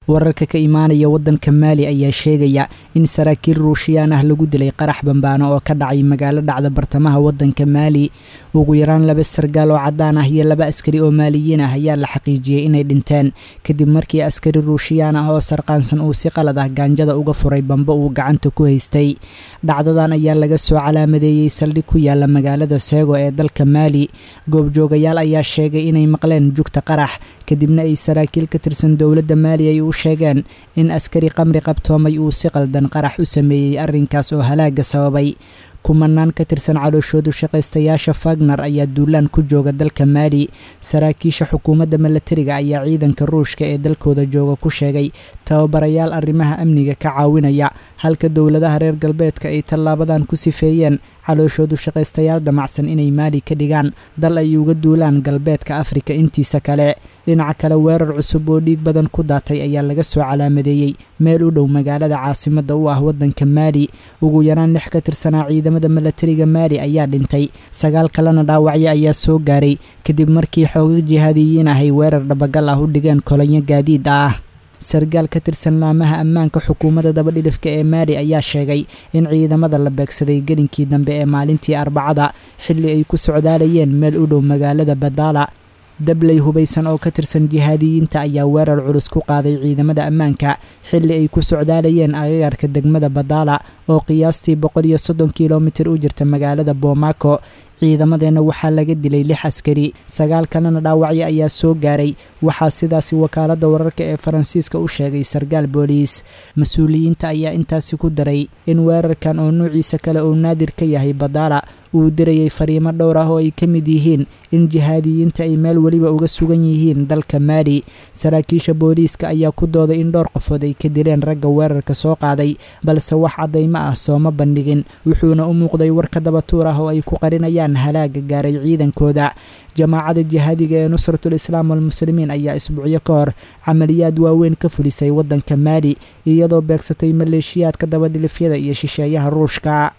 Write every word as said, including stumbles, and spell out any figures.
wararka ka imaanaya waddanka Maali ayaa sheegaya in saraakiil Ruushiyaan ah lagu dilay qarax bambaano oo ka dhacay magaalo dhacda bartamaha waddanka Maali. ugu yaraan laba sargaal oo cadaan ah iyo laba askari oo Maaliyiin ah ayaa la xaqiijiyay inay dhinteen kadib markii askari Ruushiyaan ah oo sarqaansan uu si qalad ah gaanjada uga furay bamba uu gacanta ku haystay. dhacdadan ayaa laga soo calaamadeeyay saldhig ku yaala magaalada Seego ee dalka Maali. goobjoogayaal ayaa sheegay inay maqleen jugta qarax kadibna ay saraakiil ka tirsan dowladda Maali ay u sheegeen in askari qamri qabtoomay uu si qaldan qarax u sameeyay arrinkaas oo halaaga sababay. kumanaan ka tirsan calooshoodu shaqaystayaasha Wagner ayaa duulaan ku jooga dalka Maali. saraakiisha xukuumadda milatariga ayaa ciidanka Ruushka ee dalkooda jooga ku sheegay tababarayaal arrimaha amniga ka caawinaya, halka dowladaha reer galbeedka ay tallaabadan ku sifeeyeen calooshoodu shaqaystayaal damacsan inay Maali ka dhigaan dal ay uga duulaan galbeedka Afrika intiisa kale. dhinaca kale weerar cusub oo dhiig badan ku daatay ayaa laga soo calaamadeeyay meel u dhow magaalada caasimadda u ah waddanka Maali. ugu yaraan lix ka tirsanaa ciidamada milatariga Maali ayaa dhintay, sagaal kalena dhaawacyo ayaa soo gaaray kadib markii xoogag jihaadiyiin ah ay weerar dhabagal ah u dhigeen kolonyo gaadiid ah. sargaal ka tirsan laamaha ammaanka xukuumadda dabadhilifka ee Maali ayaa sheegay in ciidamada la beegsaday gelinkii dambe ee maalintii Arbacada xilli ay ku socdaalayeen meel u dhow magaalada Badala. dabley hubaysan oo ka tirsan jihaadiyiinta ayaa weerar culus ku qaaday ciidamada ammaanka xilli ay ku socdaalayeen agagaarka degmada Badala oo qiyaastii boqol iyo soddon kiiloomitir u jirta magaalada Bomaako. ciidamadeena waxaa laga dilay lix askari, sagaal kalena dhaawacyo ayaa soo gaaray. waxaa sidaasi wakaaladda wararka ee Faransiiska u sheegay sargaal booliis. mas-uuliyiinta ayaa intaasi ku daray in weerarkan oo nuuciisa kale uu naadir ka yahay Badala uu dirayay fariimo dhowr ah oo ay ka mid yihiin in jihaadiyiinta ay meel weliba uga sugan yihiin dalka Maali. saraakiisha booliiska ayaa ku dooday in dhowr qofood ay ka dileen ragga weerarka soo qaaday, balse wax caddaymo ah sooma bandhigin, wuxuuna u muuqday war ka daba tuur ah oo ay ku qarinayaan halaaga gaaray ciidankooda. jamaacada jihaadiga ee Nusratul Islaam wal Muslimiin ayaa isbuucyo ka hor camaliyaad waaweyn ka fulisay waddanka Maali iyadoo beegsatay maleeshiyaadka dabadhilifyada iyo shisheeyaha Ruushka.